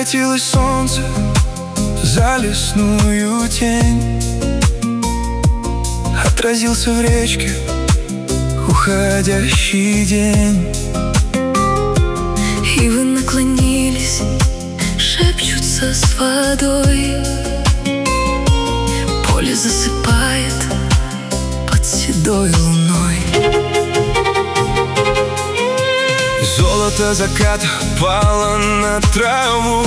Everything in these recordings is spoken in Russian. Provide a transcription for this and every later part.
Схватилось солнце за лесную тень, отразился в речке уходящий день. Ивы наклонились, шепчутся с водой. Поле засыпает под седой луной. Золото заката пало на траву.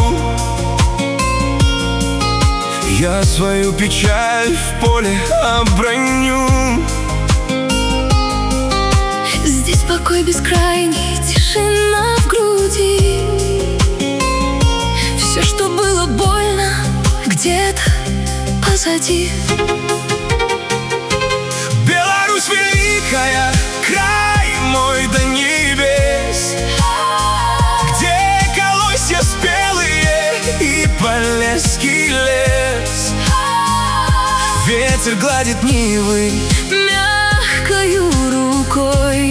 Я свою печаль в поле оброню. Здесь покой бескрайний, тишина в груди. Все, что было больно, где-то позади. Беларусь великая, край мой до небес, где колосья спелые и полесский лес. Ветер гладит нивы мягкою рукой,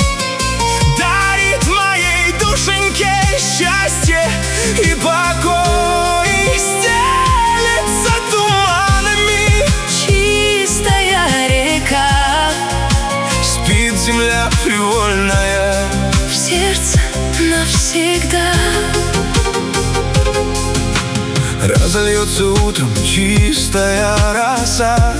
дарит моей душеньке счастье и покой. Стелется туманами чистая река, спит земля привольная, в сердце навсегда. разольется утром чистая роса,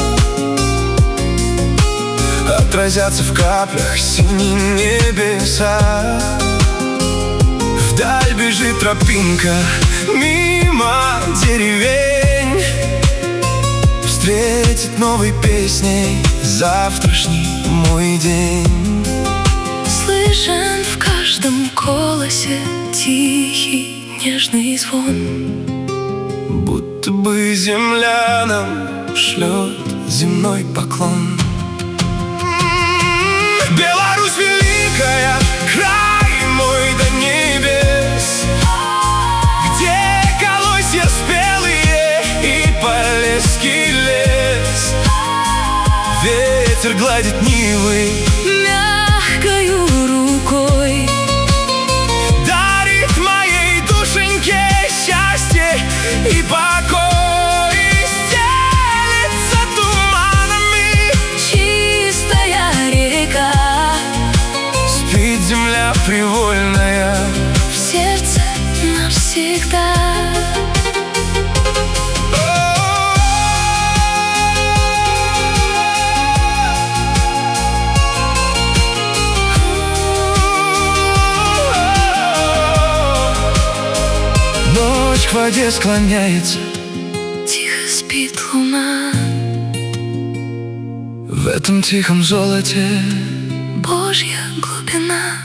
отразятся в каплях синие небеса. Вдаль бежит тропинка мимо деревень, встретит новой песней завтрашний мой день. Слышен в каждом голосе тихий нежный звон, будто бы земля нам шлет земной поклон. Беларусь великая, край мой до небес, где колосья спелые и полесский лес. Ветер гладит нивы мягкою рукой, дарит моей душеньке счастье и покой. Стелется туманами чистая река, спит земля привольная, в сердце навсегда. Ночь к воде склоняется, Тихо спит луна, в этом тихом золоте Божья глубина.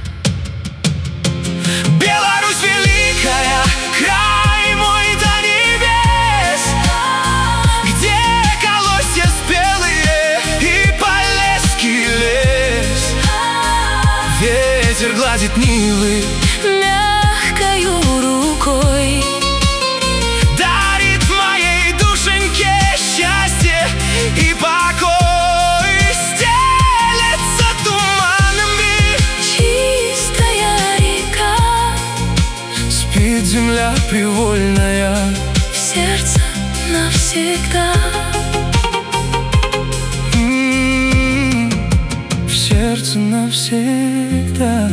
Беларусь великая, край мой до небес, где колосья спелые и полесский лес. Ветер гладит нивы Мягкою рукой, дарит моей душеньке счастье и покой. Стелется туманами чистая река, спит земля привольная, в сердце навсегда. в сердце навсегда.